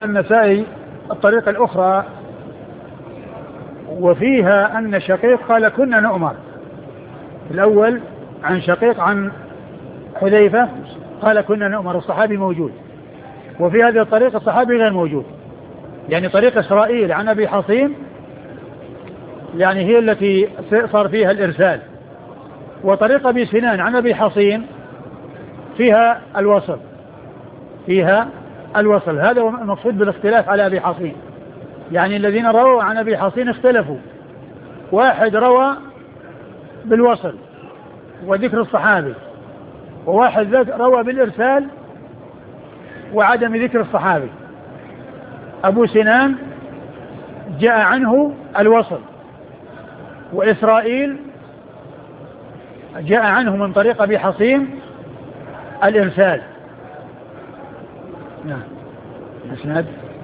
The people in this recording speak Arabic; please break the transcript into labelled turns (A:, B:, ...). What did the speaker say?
A: النسائي الطريقة الأخرى وفيها أن شقيق قال كنا نؤمر. الأول عن شقيق عن حذيفة قال كنا نؤمر، الصحابي موجود، وفي هذه الطريقة الصحابي غير موجود، يعني طريق إسرائيل عن أبي حصين يعني هي التي صار فيها الإرسال، وطريق أبي سنان عن أبي حصين فيها الوصل، فيها الوصل. هذا هو المقصود بالاختلاف على أبي حصين، يعني الذين رووا عن أبي حصين اختلفوا، واحد روى بالوصل وذكر الصحابي، وواحد روى بالإرسال وعدم ذكر الصحابي. أبو سنان جاء عنه الوصل، وإسرائيل جاء عنه من طريق أبي حصين الإرسال. نعم.